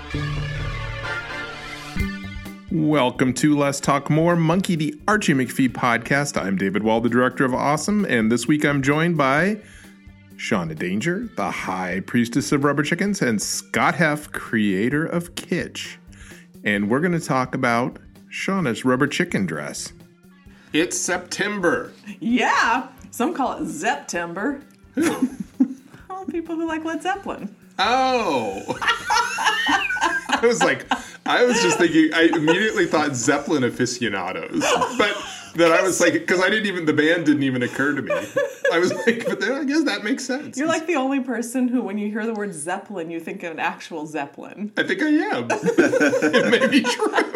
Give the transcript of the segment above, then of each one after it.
Welcome to Let's Talk More, Monkey D. Archie McPhee podcast. I'm David Wall, the director of Awesome, and this week I'm joined by Shauna Danger, the High Priestess of Rubber Chickens, and Scott Heff, creator of Kitsch. And we're going to talk about Shauna's rubber chicken dress. It's September. Yeah, some call it Zeptember. Who? All people who like Led Zeppelin. Oh. I was just thinking, I immediately thought Zeppelin aficionados. But then I was like, because the band didn't even occur to me. I was like, but then I guess that makes sense. You're like the only person who, when you hear the word Zeppelin, you think of an actual Zeppelin. I think I am. It may be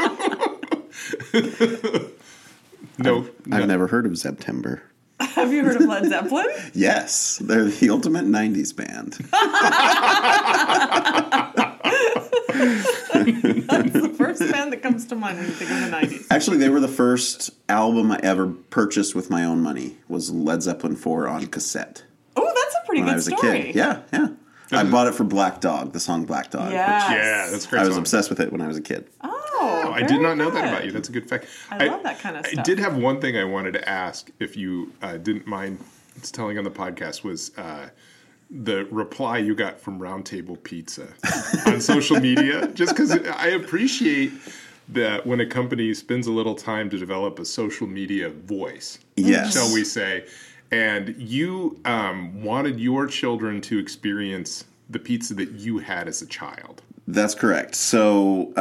true. No. I've never heard of Zeptember. Have you heard of Led Zeppelin? Yes, they're the ultimate 90s band. That's the first band that comes to mind when you think of the 90s. Actually, they were the first album I ever purchased with my own money, was Led Zeppelin 4 on cassette. Oh, that's a pretty When I good was story. a kid. Yeah. I bought it for Black Dog, the song Black Dog. Yes. Yeah, that's a great I was song. obsessed with it when I was a kid. Oh, I did not know that about you. That's a good fact. I love that kind of stuff. I did have one thing I wanted to ask, if you didn't mind telling on the podcast, was the reply you got from Roundtable Pizza on social media. Just because I appreciate that when a company spends a little time to develop a social media voice, Yes. shall we say, and you wanted your children to experience the pizza that you had as a child. That's correct. So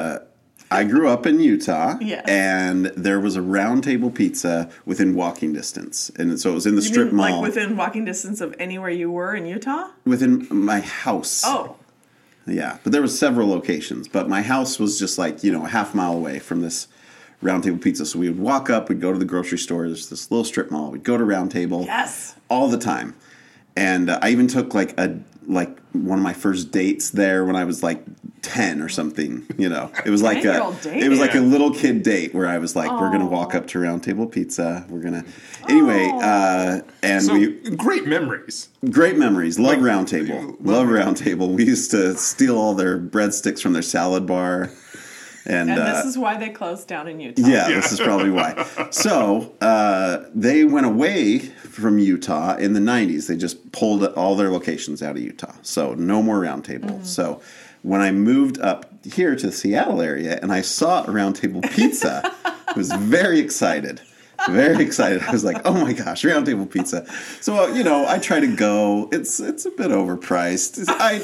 I grew up in Utah, Yes. and there was a Round Table Pizza within walking distance. And so it was in the You strip mean, mall. like within walking distance of anywhere you were in Utah? Within my house. Oh, Yeah, but there was several locations. But my house was just like, a half mile away from this Round Table Pizza. So we would walk up, we'd go to the grocery store, there's this little strip mall, we'd go to Round Table. yes. All the time. And I even took like one of my first dates there when I was like 10 or something, It was like a little kid date where I was like, we're going to walk up to Round Table Pizza. We're going to Anyway, and So, great memories. great memories. Love Round Table. Love Round Table. We used to steal all their breadsticks from their salad bar. And this is why they closed down in Utah. yeah, this is probably why. So they went away from Utah in the 90s. They just pulled all their locations out of Utah. So no more Round Table. Mm-hmm. So when I moved up here to the Seattle area and I saw a Round Table Pizza, I was very excited. Very excited. I was like, oh my gosh, Round Table Pizza. So, I try to go. It's a bit overpriced.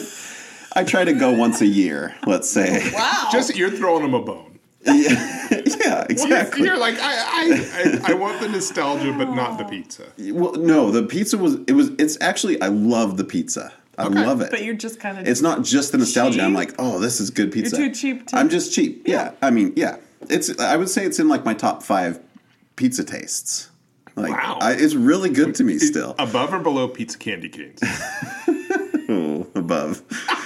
I try to go once a year, let's say. Wow. Just, you're throwing them a bone. Yeah, exactly. You're like, I want the nostalgia, but not the pizza. Well, no, the pizza it's actually, I love the pizza. I love it. But you're just kind of... It's not just the nostalgia. cheap? I'm like, oh, this is good pizza. You're too cheap to... I'm just cheap. Yeah. I mean, yeah. I would say it's in like my top 5 pizza tastes. Like, Wow. It's really good to me still. Above or below pizza candy canes? Oh, above.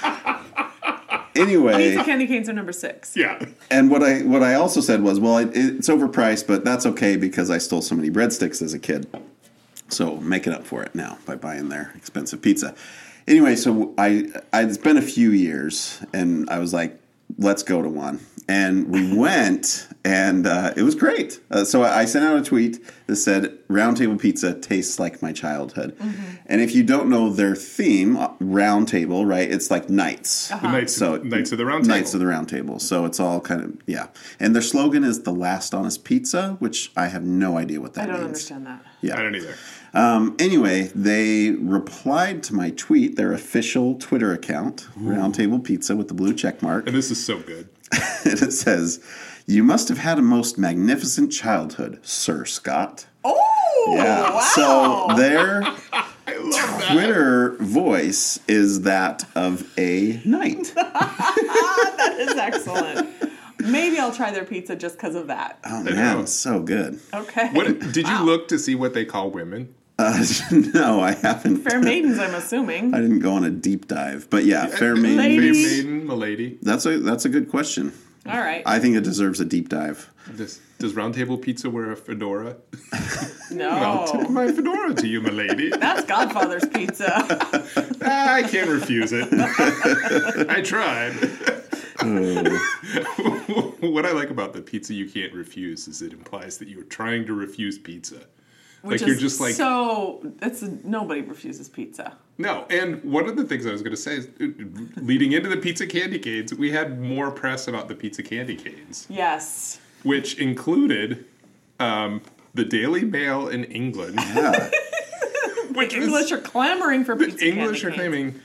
Anyway. Pizza candy canes are number 6. Yeah. And what I also said was, well, it's overpriced, but that's okay because I stole so many breadsticks as a kid. So making up for it now by buying their expensive pizza. Anyway, so it's been a few years, and I was like, let's go to one. And we went, and it was great. So I sent out a tweet that said, Round Table Pizza tastes like my childhood. Mm-hmm. And if you don't know their theme, Round Table, right, it's like knights. The Knights of the Round Table. Knights of the Round Table. So it's all kind of, yeah. And their slogan is the last honest pizza, which I have no idea what that means. I don't understand that. Yeah. I don't either. Anyway, they replied to my tweet, their official Twitter account, Round Table Pizza with the blue check mark. And this is so good. And it says, "You must have had a most magnificent childhood, Sir Scott." Oh, Yeah. wow. So their I love that. Twitter voice is that of a knight. That is excellent. Maybe I'll try their pizza just because of that. Oh, know. man, it's so good. Okay. Did you look to see what they call women? No, I haven't. Fair maidens, I'm assuming. I didn't go on a deep dive. But yeah, fair maiden. Fair Ladies. maiden, milady. That's a good question. All right. I think it deserves a deep dive. Does Round Table Pizza wear a fedora? No. I'll take my fedora to you, milady. That's Godfather's pizza. I can't refuse it. I tried. What I like about the pizza you can't refuse is it implies that you're trying to refuse pizza. Which like you're just like nobody refuses pizza. No, and one of the things I was going to say is, leading into the pizza candy canes, we had more press about the pizza candy canes. Yes. Which included the Daily Mail in England. Yeah. The English are clamoring for pizza candy canes. English are claiming,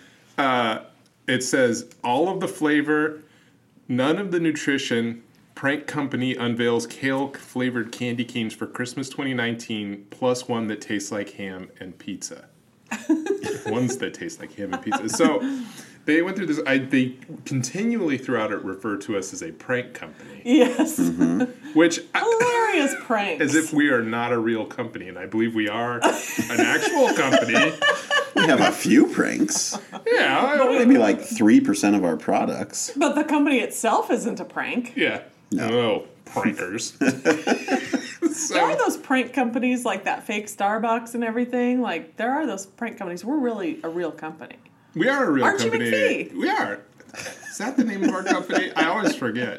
it says, all of the flavor, none of the nutrition. Prank company unveils kale-flavored candy canes for Christmas 2019, plus one that tastes like ham and pizza. Ones that taste like ham and pizza. So they went through this. They continually throughout it refer to us as a prank company. Yes. Which hilarious pranks. As if we are not a real company, and I believe we are an actual company. We have a few pranks. Yeah. Maybe like 3% of our products. But the company itself isn't a prank. Yeah. No, prankers. There are those prank companies like that fake Starbucks and everything. Like, there are those prank companies. We're really a real company. We are a real Archie company. McPhee. We are. Is that the name of our company? I always forget.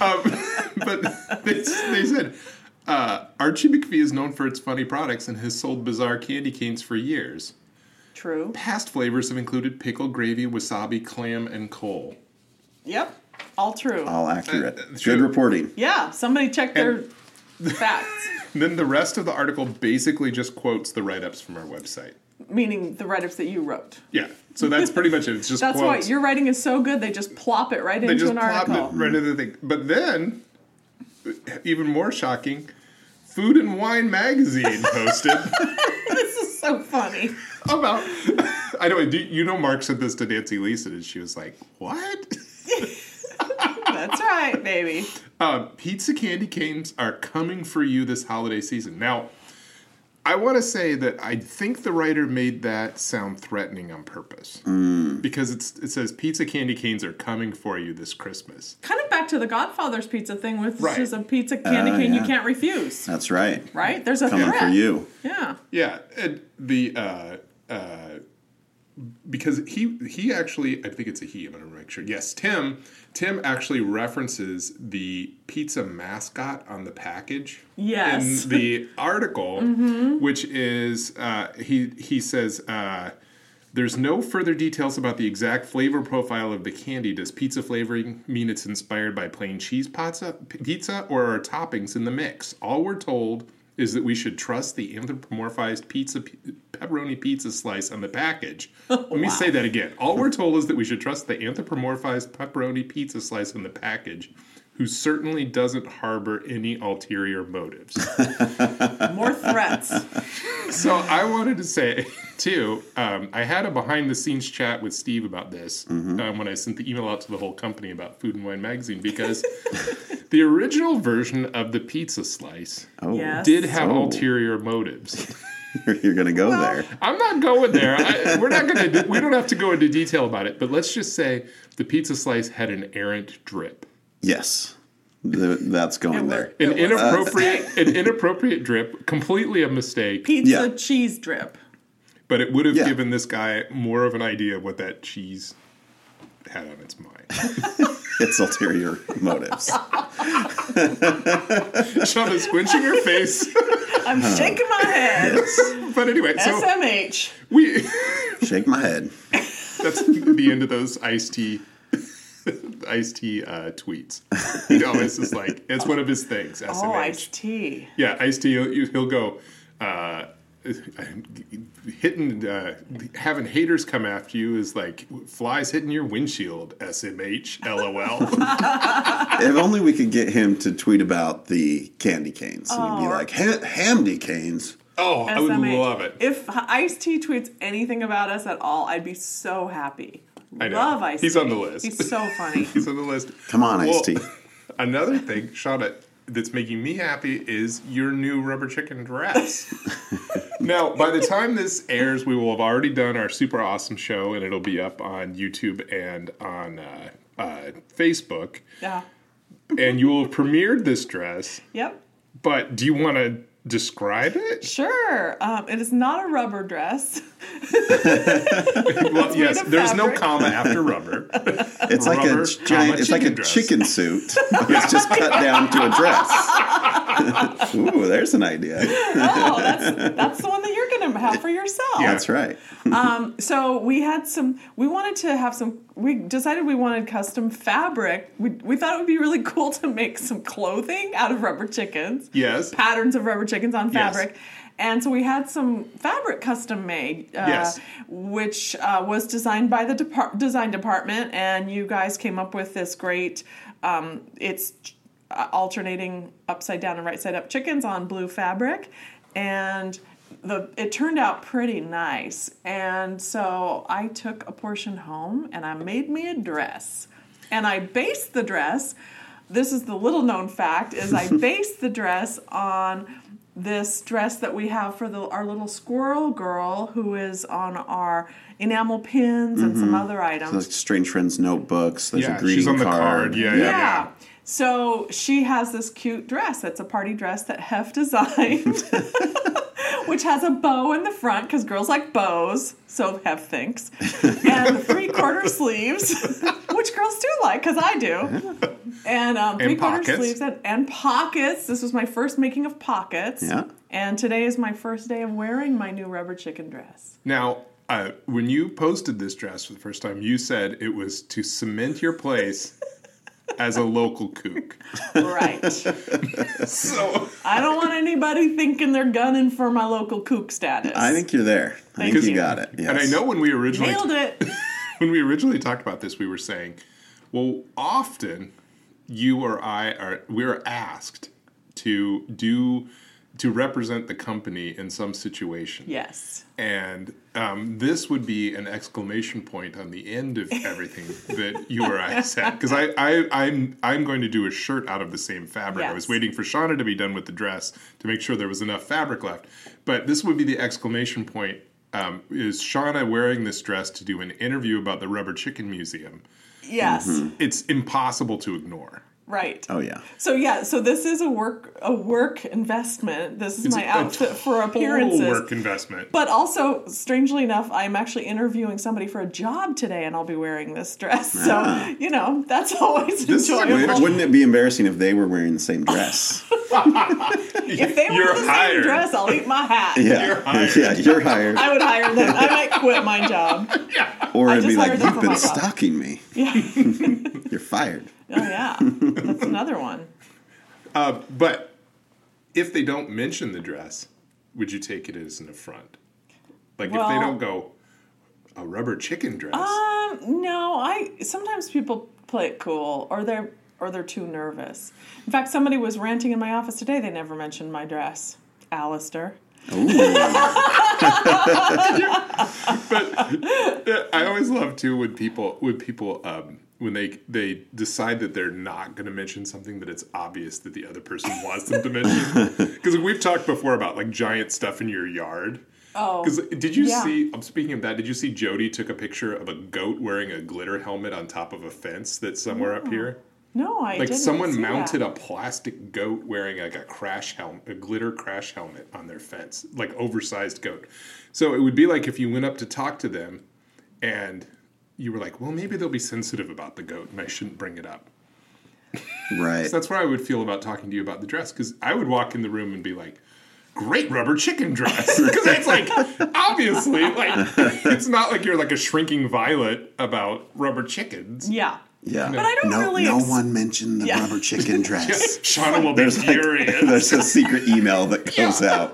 But they said Archie McPhee is known for its funny products and has sold bizarre candy canes for years. True. Past flavors have included pickle, gravy, wasabi, clam, and coal. Yep. All true. All accurate. True. Good reporting. Yeah. Somebody check their facts. Then the rest of the article basically just quotes the write-ups from our website. Meaning the write-ups that you wrote. Yeah. So that's pretty much it. It's just That's quotes. why your writing is so good, they just plop it right into an article. It right into the thing. But then, even more shocking, Food and Wine magazine posted This is so funny. about. I know. You know, Mark said this to Nancy Leeson, and she was like, "What?" That's right, baby. Pizza candy canes are coming for you this holiday season. Now, I want to say that I think the writer made that sound threatening on purpose. Because it says pizza candy canes are coming for you this Christmas. Kind of back to the Godfather's pizza thing, which Right. is a pizza candy cane you yeah. can't refuse. That's right. Right? There's a Coming threat. for you. Yeah. Yeah, and because he actually, I think it's a he, I'm going to make sure. Yes, Tim actually references the pizza mascot on the package. Yes. In the article, which is, he says, there's no further details about the exact flavor profile of the candy. Does pizza flavoring mean it's inspired by plain cheese pizza, or are toppings in the mix? All we're told is that we should trust the anthropomorphized pepperoni pizza slice on the package. Let me say that again. All we're told is that we should trust the anthropomorphized pepperoni pizza slice on the package, who certainly doesn't harbor any ulterior motives. More threats. So I wanted to say, too, I had a behind-the-scenes chat with Steve about this when I sent the email out to the whole company about Food and Wine magazine, because the original version of the pizza slice Yes. did have ulterior motives. You're going to go there. I'm not going there. We don't have to go into detail about it, but let's just say the pizza slice had an errant drip. Yes. That's going there. An inappropriate drip, completely a mistake. Pizza cheese drip. But it would have given this guy more of an idea of what that cheese had on its mind. It's ulterior motives. Shauna's squinching her face. I'm shaking my head. Yes. But anyway, so SMH. Shake my head. that's the end of those iced tea tweets. He always is like, it's one of his things. SMH. Oh, iced tea. Yeah, iced tea. He'll go having haters come after you is like flies hitting your windshield. SMH. LOL. If only we could get him to tweet about the candy canes. And he'd be like, Hamdy canes. Oh, I would SMH. love it. If Ice T tweets anything about us at all, I'd be so happy. I know. Love Ice T. He's on the list. He's so funny. He's on the list. Come on, Ice-T. Another thing, Shauna, that's making me happy is your new rubber chicken dress. Now, by the time this airs, we will have already done our super awesome show, and it'll be up on YouTube and on Facebook. Yeah. And you will have premiered this dress. Yep. But do you want to describe it? Sure. It is not a rubber dress. Well, yes, of there's no fabric. comma after rubber. It's like Rubber, a giant. It's like a dress. chicken suit. But it's just cut down to a dress. Ooh, there's an idea. Oh, that's the one that you're going to have for yourself. Yeah. That's right. So we decided we wanted custom fabric. We thought it would be really cool to make some clothing out of rubber chickens. Yes. Patterns of rubber chickens on fabric. Yes. And so we had some fabric custom made, Yes. which was designed by the design department. And you guys came up with this great, it's alternating upside down and right side up chickens on blue fabric. And it turned out pretty nice. And so I took a portion home and I made me a dress. And I based the dress, this is the little known fact, is I based the dress on this dress that we have for our little squirrel girl who is on our enamel pins and some other items. So Strange Friends notebooks. There's a greeting she's on the card. card. Yeah. So she has this cute dress. That's a party dress that Hef designed, which has a bow in the front because girls like bows, so Hef thinks. And 3/4 sleeves, which girls do like because I do. And 3/4 sleeves and pockets. This was my first making of pockets. Yeah. And today is my first day of wearing my new rubber chicken dress. Now, when you posted this dress for the first time, you said it was to cement your place as a local kook. Right. So I don't want anybody thinking they're gunning for my local kook status. I think you're there. I think you got it. Yes. And I know when we originally Nailed it. when we originally talked about this, we were saying, well, often you or we're asked to represent the company in some situation. Yes. And this would be an exclamation point on the end of everything that you or I said. Because I'm going to do a shirt out of the same fabric. Yes. I was waiting for Shauna to be done with the dress to make sure there was enough fabric left. But this would be the exclamation point. Is Shauna wearing this dress to do an interview about the Rubber Chicken Museum? Yes. It's impossible to ignore. Right. Oh, yeah. So this is a work investment. This is my outfit for appearances. Total work investment. But also, strangely enough, I'm actually interviewing somebody for a job today, and I'll be wearing this dress. So, that's always enjoyable. Wouldn't it be embarrassing if they were wearing the same dress? If they were the same dress, I'll eat my hat. Yeah. You're hired. Yeah, you're hired. I would hire them. I might quit my job. Or I it'd be just like, hired them you've for been my job." stalking me. Yeah. You're fired. Oh, yeah. That's another one. But if they don't mention the dress, would you take it as an affront? Like if they don't go, a rubber chicken dress. No. Sometimes people play it cool, or they're too nervous. In fact, somebody was ranting in my office today. They never mentioned my dress. Alistair. But I always love too when people when they decide that they're not going to mention something that it's obvious that the other person wants them to mention. Because we've talked before about like giant stuff in your yard. Oh, because did you see? I'm speaking of that. Did you see Jody took a picture of a goat wearing a glitter helmet on top of a fence that's somewhere up here? No, I didn't. Like someone mounted that. a plastic goat wearing like a glitter crash helmet on their fence, like oversized goat. So it would be like if you went up to talk to them and you were like, well, maybe they'll be sensitive about the goat and I shouldn't bring it up. Right. So that's what I would feel about talking to you about the dress, because I would walk in the room and be like, great rubber chicken dress. Because it's like, obviously, like, it's not like you're like a shrinking violet about rubber chickens. Yeah. Yeah. But I don't really... No one mentioned the rubber chicken dress. Shauna will be furious. There's a secret email that goes out.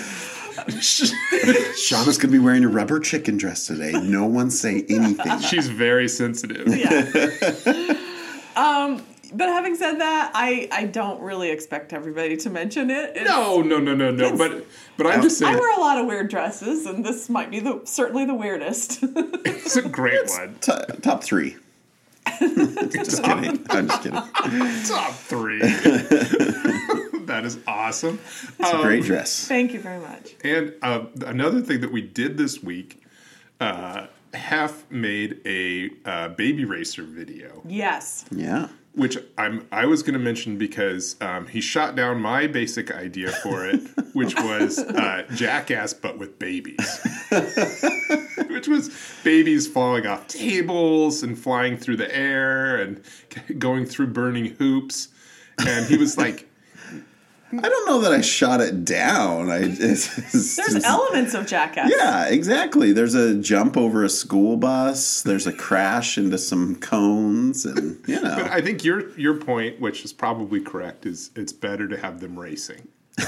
Shauna's going to be wearing a rubber chicken dress today. No one say anything. She's very sensitive. Yeah. But having said that, I don't really expect everybody to mention it. No. But I'm just saying. I wear a lot of weird dresses, and this might be certainly the weirdest. It's a great one. Top 3. Just kidding. I'm just kidding. Top 3. That is awesome. It's a great dress. Thank you very much. And another thing that we did this week, Hef made a Baby Racer video. Yes. Yeah. Which I was going to mention because he shot down my basic idea for it, which was Jackass but with babies. which was babies falling off tables and flying through the air and going through burning hoops. And he was like, I don't know that I shot it down. There's elements of Jackass. Yeah, exactly. There's a jump over a school bus. There's a crash into some cones, and But I think your point, which is probably correct, is it's better to have them racing.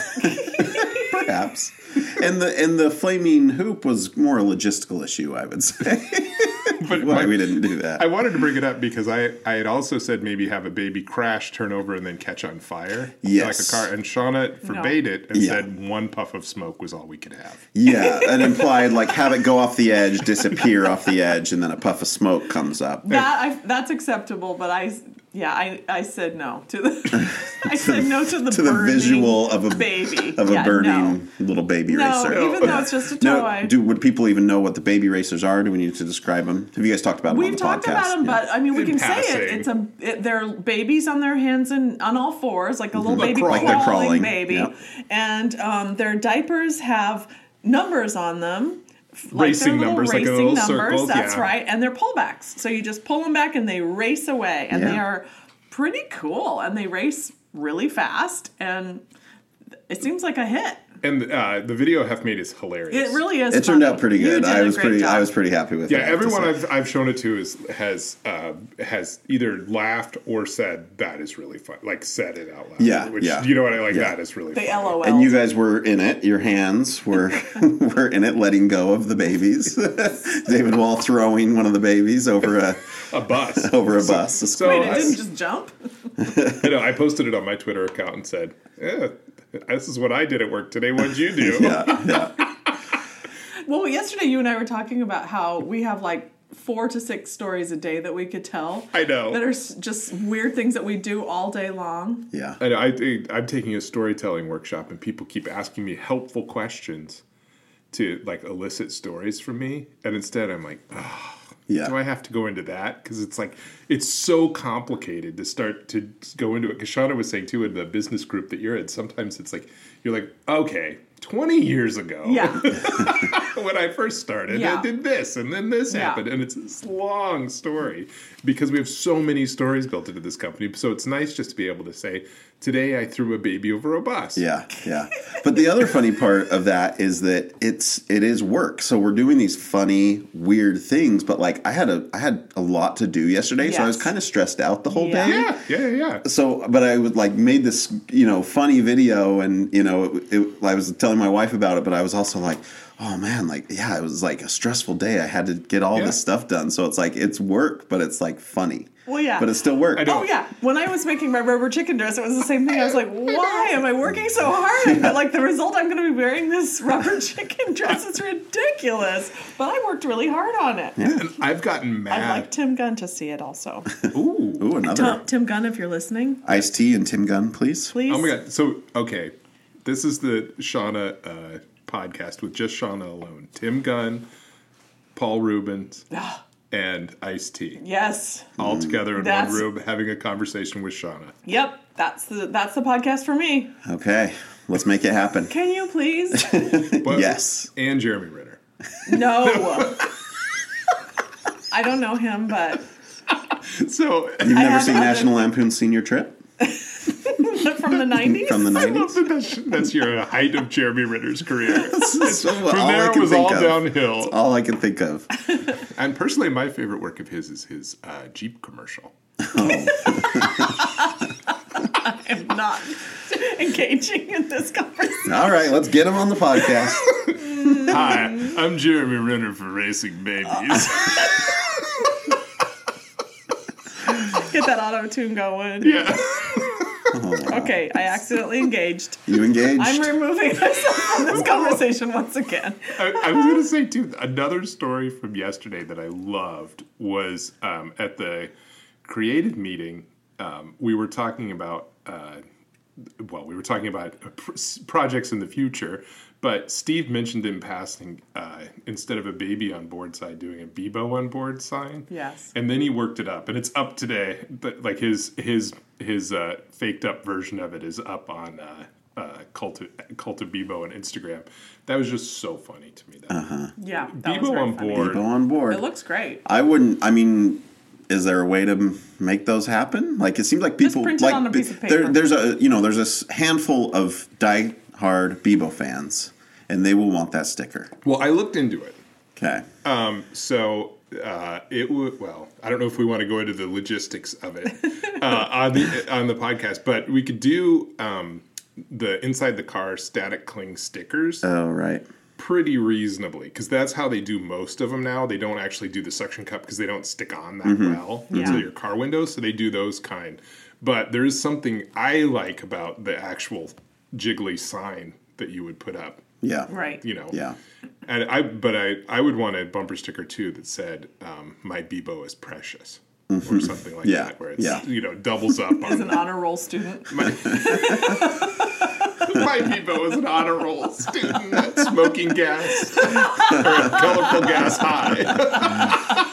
Perhaps. And the flaming hoop was more a logistical issue, I would say. But why we didn't do that. I wanted to bring it up because I had also said maybe have a baby crash, turn over, and then catch on fire. Yes. Like a car. And Shauna forbade it and said one puff of smoke was all we could have. Yeah, it implied like have it go off the edge, disappear off the edge, and then a puff of smoke comes up. That's acceptable, but I said no to the. I said no to the to the visual of a baby of a burning little baby racer. Even though it's just a toy. Would people even know what the baby racers are? Do we need to describe them? Have you guys talked about them on the podcast? We've talked about them, but I mean, we can passing. say it. They're babies on their hands and on all fours, like a little baby crawling baby, yep. And their diapers have numbers on them. Racing numbers, like little circles. That's right, and they're pullbacks. So you just pull them back, and they race away, and they are pretty cool, and they race really fast, and it seems like a hit. And the video Hef made is hilarious. It really is. It turned out pretty good. I was pretty happy with it. Yeah, everyone I've shown it to has either laughed or said that is really fun. Like said it out loud. Yeah, which you know what I like. That is really fun. LOL. And you guys were in it. Your hands were were in it, letting go of the babies. David Wall throwing one of the babies over a bus. Over a bus. So wait, it didn't just jump? I know. I posted it on my Twitter account and said, this is what I did at work today. What'd you do? Yeah. Well, yesterday you and I were talking about how we have like 4 to 6 stories a day that we could tell. I know. That are just weird things that we do all day long. Yeah. I know. I'm taking a storytelling workshop, and people keep asking me helpful questions to like elicit stories from me, and instead I'm like, do I have to go into that? Because it's like, it's so complicated to start to go into it. Because Shauna was saying, too, in the business group that you're in, sometimes it's like, you're like, okay, 20 years ago, when I first started, I did this, and then this happened. And it's this long story because we have so many stories built into this company. So it's nice just to be able to say, today I threw a baby over a bus. Yeah. But the other funny part of that is that it is work. So we're doing these funny, weird things, but like I had a lot to do yesterday, so I was kind of stressed out the whole day. Yeah. So, but I would like made this, funny video, and I was telling my wife about it, but I was also like, oh man, it was like a stressful day. I had to get all this stuff done. So it's like, it's work, but it's like funny. Well, yeah. But it's still work. Oh, yeah. When I was making my rubber chicken dress, it was the same thing. I was like, why am I working so hard? But like the result, I'm going to be wearing this rubber chicken dress. It's ridiculous. But I worked really hard on it. Yeah. And I've gotten mad. I'd like Tim Gunn to see it also. Ooh, another. Tim Gunn, if you're listening. Ice-T and Tim Gunn, please. Please. Oh my God. So, okay. This is the Shauna podcast with just Shauna alone. Tim Gunn, Paul Rubens, and Ice-T. Yes. All together in one room having a conversation with Shauna. Yep. That's the podcast for me. Okay. Let's make it happen. Can you please? Yes. And Jeremy Renner. No. I don't know him, but... So You've never seen National Lampoon's Senior Trip? From the 90s? From the I love 90s? that that's your height of Jeremy Renner's career. From there it was all downhill. That's all I can think of. And personally, my favorite work of his is his Jeep commercial. I'm not engaging in this conversation. All right, let's get him on the podcast. Hi, I'm Jeremy Renner for Racing Babies. Get that auto-tune going. Yeah. Okay, I accidentally engaged. You engaged? I'm removing myself from this conversation once again. I was going to say, too, another story from yesterday that I loved was at the creative meeting, we were talking about, projects in the future, but Steve mentioned in passing, instead of a baby on board side, doing a Bebo on board sign. Yes. And then he worked it up, and it's up today. But like his faked up version of it is up on Cult of Bebo on Instagram. That was just so funny to me. Yeah, that was Bebo very on funny. board. Bebo on board. It looks great. Is there a way to make those happen? Like, it seems like people print it on a piece of paper. There's a handful of die-hard Bebo fans, and they will want that sticker. Well, I looked into it. Okay. It would. Well, I don't know if we want to go into the logistics of it on the podcast, but we could do the inside the car static cling stickers. Oh, right. Pretty reasonably, because that's how they do most of them now. They don't actually do the suction cup because they don't stick on that well until your car windows. So they do those kind. But there is something I like about the actual jiggly sign that you would put up. Yeah. Right. You know. Yeah. And I would want a bumper sticker too that said "My Bebo is precious" or something like that, where it's doubles up As on an honor roll student. My Bebo is an honor roll student at smoking gas or a colorful gas high.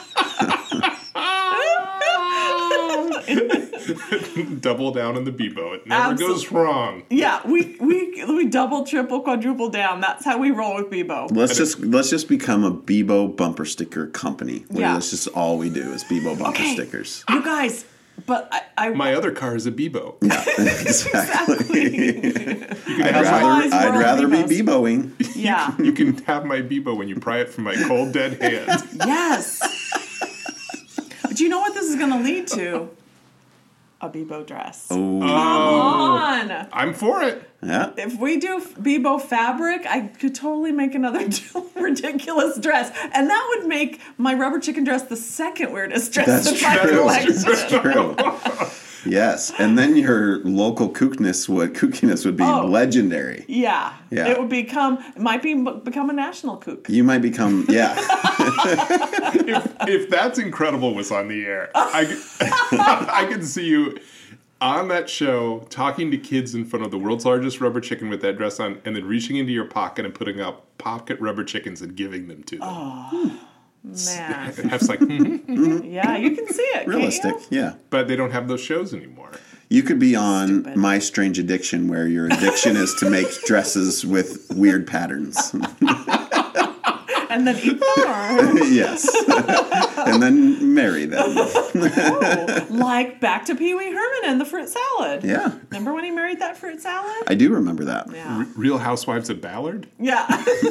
Double down on the Bebo. It never goes wrong. Yeah, we double, triple, quadruple down. That's how we roll with Bebo. Let's just become a Bebo bumper sticker company. Yeah. That's just all we do is Bebo bumper stickers. You guys, but I My other car is a Bebo. Yeah, exactly. I'd rather be Beboing. Yeah. You can have my Bebo when you pry it from my cold dead hand. Yes. But you know what this is going to lead to? A Bebo dress. Oh. Come on. I'm for it. Yeah. If we do Bebo fabric, I could totally make another ridiculous dress. And that would make my rubber chicken dress the second weirdest dress That's in my collection. That's true. Yes. And then your local kookiness would be legendary. Yeah. Yeah. It would become a national kook. You might become, If That's Incredible was on the air, I could see you on that show talking to kids in front of the world's largest rubber chicken with that dress on, and then reaching into your pocket and putting out pocket rubber chickens and giving them to them. Oh, man. Hef's like, Yeah, you can see it. realistic. Can't you? Yeah. but they don't have those shows anymore. You could be on My Strange Addiction, where your addiction is to make dresses with weird patterns. And then eat them. Yes. And then marry them. Like back to Pee Wee Herman and the fruit salad. Yeah. Remember when he married that fruit salad? I do remember that. Yeah. Real Housewives of Ballard? Yeah.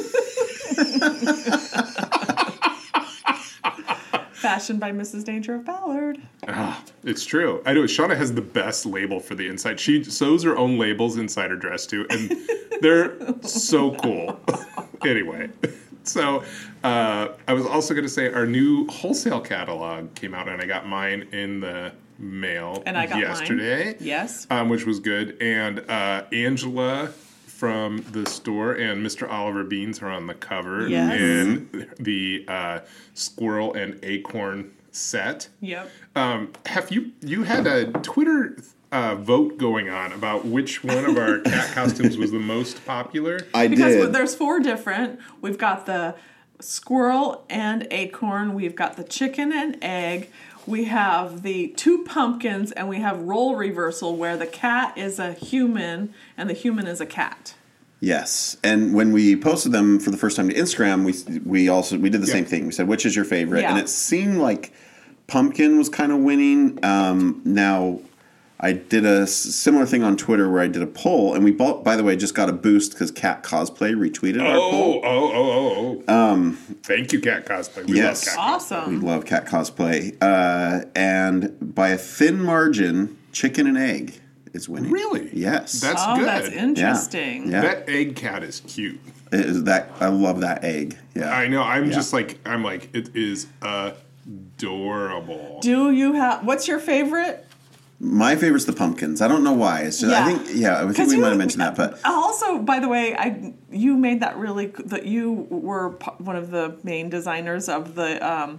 Fashioned by Mrs. Danger of Ballard. It's true. I know Shauna has the best label for the inside. She sews her own labels inside her dress too, and they're so cool. Anyway, so I was also going to say our new wholesale catalog came out, and I got mine in the mail And I got yesterday. mine. Yes. Which was good. And Angela from the store and Mr. Oliver Beans are on the cover Yes. in the squirrel and acorn set. Yep. Have you had a Twitter vote going on about which one of our cat costumes was the most popular? I Because did. there's 4 different. We've got the squirrel and acorn. We've got the chicken and egg. We have the 2 pumpkins, and we have role reversal where the cat is a human and the human is a cat. Yes, and when we posted them for the first time to Instagram, we did the same thing. We said, which is your favorite? Yeah. And it seemed like pumpkin was kind of winning. Now, I did a similar thing on Twitter where I did a poll, and we, by the way, just got a boost because Cat Cosplay retweeted our poll. Thank you, Cat Cosplay. We Yes. love Cat Cosplay. Awesome. We love Cat Cosplay. And by a thin margin, chicken and egg is winning. Really? Yes. That's Oh, good. that's interesting. Yeah. That egg cat is cute. It is that, I love that egg. Yeah. I know. I'm like, it is adorable. Do you have, what's your favorite? My favorite's the pumpkins. I don't know why. It's just, I think we might have mentioned that, but Also, by the way, you made that that you were one of the main designers of the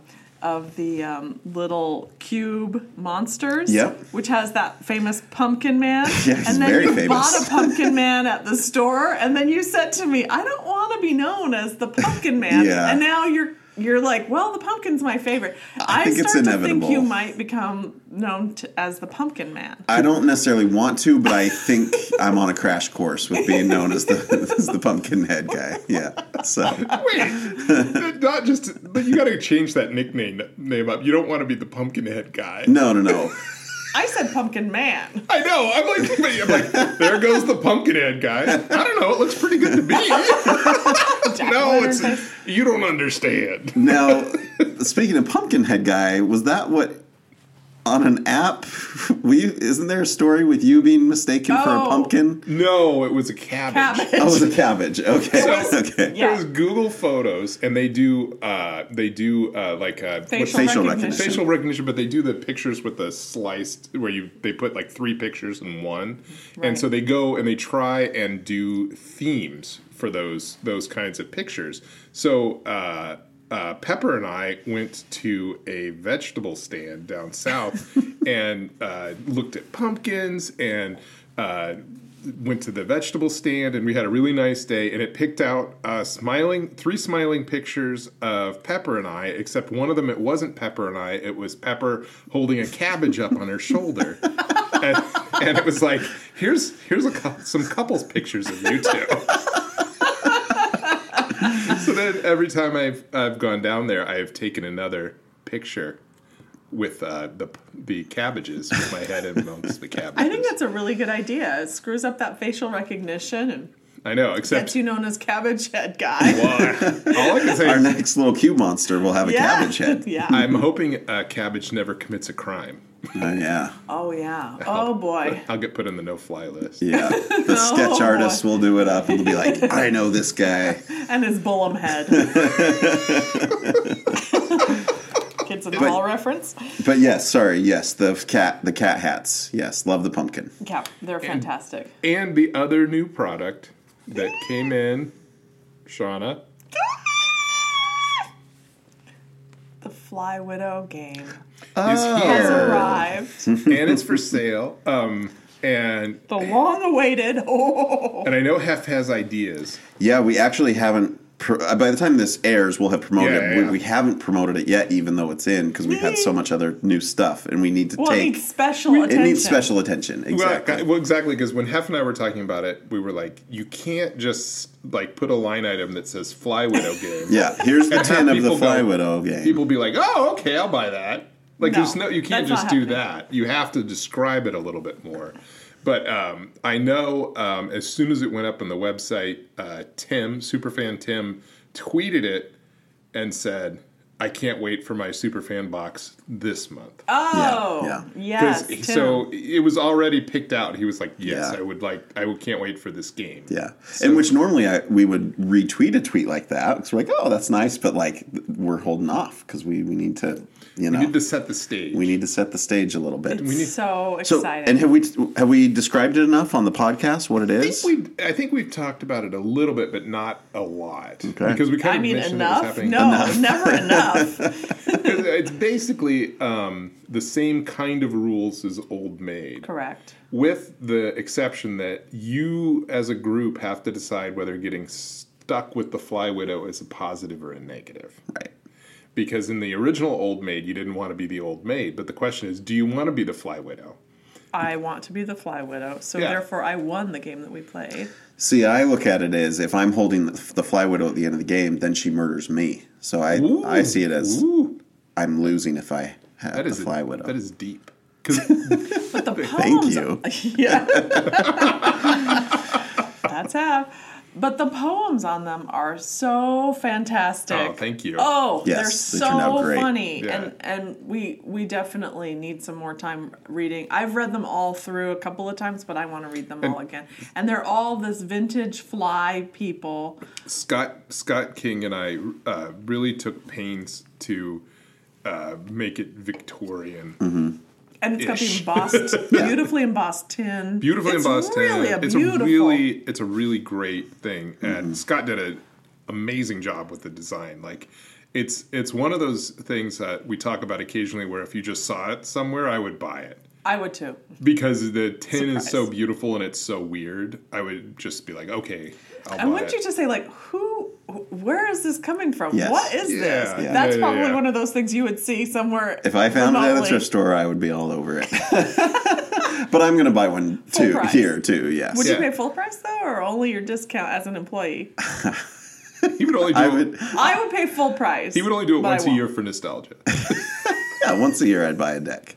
little cube monsters. Yep. Which has that famous pumpkin man. Yeah, he's and then very you famous. bought a pumpkin man at the store, and then you said to me, "I don't want to be known as the pumpkin man." Yeah. And now you're You're like, well, the pumpkin's my favorite. I think it's start to inevitable. think you might become known as the Pumpkin Man. I don't necessarily want to, but I think I'm on a crash course with being known as the pumpkin head guy. Yeah. So Wait, not just, but you got to change that nickname name up. You don't want to be the pumpkin head guy. no. I said Pumpkin Man. I know. I'm like, there goes the pumpkin head guy. I don't know. It looks pretty good to me. No, you don't understand. Now, speaking of pumpkin head guy, was that what on an app? Isn't there a story with you being mistaken for a pumpkin? No, it was a cabbage. Oh, it was a cabbage. Okay. Okay. Yeah. It was Google Photos, and they do like Facial recognition. facial recognition, but they do the pictures with the sliced where they put like 3 pictures in one, Right. and so they go and they try and do themes for those kinds of pictures. So Pepper and I went to a vegetable stand down south and looked at pumpkins and went to the vegetable stand, and we had a really nice day, and it picked out 3 smiling pictures of Pepper and I, except one of them, it wasn't Pepper and I, it was Pepper holding a cabbage up on her shoulder. And it was like, here's some couples pictures of you two. So then every time I've gone down there, I have taken another picture with the cabbages, with my head amongst the cabbages. I think that's a really good idea. It screws up that facial recognition and I know, except gets you known as Cabbage Head Guy. all I can say Our is next little cube monster will have a cabbage head. Yeah. I'm hoping Cabbage never commits a crime. Yeah. Oh, yeah. Oh, boy. I'll get put in the no-fly list. Yeah. The sketch boy. artist will do it up and they'll be like, I know this guy. And his Bullum head. Kids in the Hall reference. But yes, the cat hats. Yes, love the pumpkin. Yeah, they're fantastic. And the other new product that came in, Shauna, The Fly Widow game is has here. arrived. And it's for sale. And The long-awaited. Oh. I know Hef has ideas. Yeah, we actually haven't. By the time this airs, we'll have promoted it. Yeah. We haven't promoted it yet, even though it's in, because we've had so much other new stuff, and we need to Well, it take. needs special attention. It needs special attention. Exactly. Well, exactly, because when Hef and I were talking about it, we were like, you can't just like put a line item that says Fly Widow game. Yeah, here's the And have 10 of the people Fly go- Widow game. People be like, oh, okay, I'll buy that. Like, No, you can't that's just not do happening. that. You have to describe it a little bit more. But I know as soon as it went up on the website, Superfan Tim, tweeted it and said, I can't wait for my Superfan box this month. Oh, Yeah. yes. Tim. So it was already picked out. He was like, yes, Yeah. I can't wait for this game. Yeah, and which normally we would retweet a tweet like that because we're like, oh, that's nice, but like we're holding off because we need to, We need to set the stage. we need to set the stage a little bit. It's so So, exciting. and have we described it enough on the podcast what it is? I think we've talked about it a little bit, but not a lot. Okay. Because we kind of mentioned enough? it was happening. No, never enough. Because it's basically the same kind of rules as Old Maid. Correct. With the exception that you, as a group, have to decide whether getting stuck with the Fly Widow is a positive or a negative. Right. Because in the original Old Maid, you didn't want to be the Old Maid. But the question is, do you want to be the Fly Widow? I want to be the Fly Widow, so Yeah. therefore I won the game that we played. See, I look at it as if I'm holding the Fly Widow at the end of the game, then she murders me. So I see it as I'm losing if I have the Fly Widow. That is deep. 'Cause But the Thank poems, you. yeah, that's half. But the poems on them are so fantastic. Oh, thank you. Oh, Yes, they're they turned out so great. funny, Yeah. and we definitely need some more time reading. I've read them all through a couple of times, but I want to read them all again. And they're all this vintage fly people. Scott King and I really took pains to make it Victorian. Mm-hmm. And it's got the Ish. embossed, beautifully embossed tin. Beautifully it's embossed really tin. a beautiful. It's a really great thing, and Scott did an amazing job with the design. Like, it's one of those things that we talk about occasionally, where if you just saw it somewhere, I would buy it. I would too. Because the tin is so Surprise. beautiful and it's so weird, I would just be like, okay, I'll I buy want it. you to say, like, where is this coming from? Yes. What is Yeah, this? yeah. That's Yeah, probably yeah. one of those things you would see somewhere. If I found it at a remotely. thrift store, I would be all over it. But I'm going to buy one too price. here too. Yes. Would Yeah. you pay full price, though, or only your discount as an employee? He would only do I would. I would pay full price. He would only do it but I once a won't. year for nostalgia. Yeah, once a year I'd buy a deck.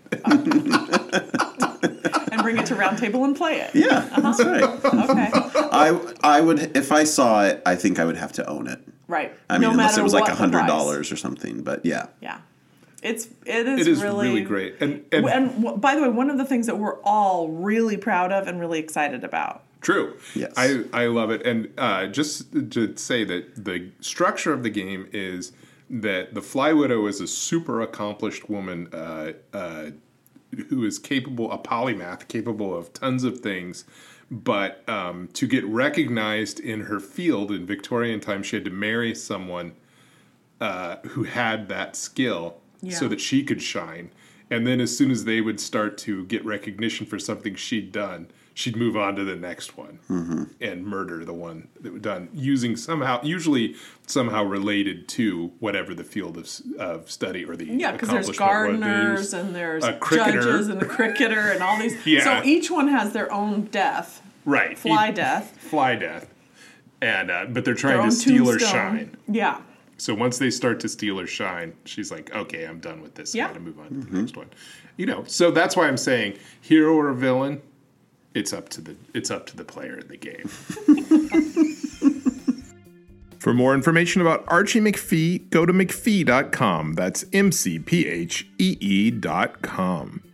And bring it to Round Table and play it. Yeah, that's right. Okay. I would, if I saw it, I think I would have to own it. Right. I mean, no unless matter it was like what the price. $100 or something. But yeah. Yeah. It It is is really great. And by the way, one of the things that we're all really proud of and really excited about. true. Yes. I love it. And just to say that the structure of the game is that the Fly Widow is a super accomplished woman who is capable, a polymath, capable of tons of things. But to get recognized in her field in Victorian times, she had to marry someone who had that skill so Yeah. that she could shine. And then as soon as they would start to get recognition for something she'd done, she'd move on to the next one and murder the one that was done using usually somehow related to whatever the field of study or the Yeah, because there's accomplishment was. gardeners There's and there's a cricketer. judges and a cricketer and all these. Yeah. So each one has their own death, right, fly death, fly death, and but they're their trying own to steal her tombstone. shine. Yeah. So once they start to steal her shine, she's like, okay, I'm done with this. Yeah. I got to move on to the next one. So that's why I'm saying hero or villain, it's up to the player in the game. For more information about Archie McPhee, go to McPhee.com. That's MCPHEE.com.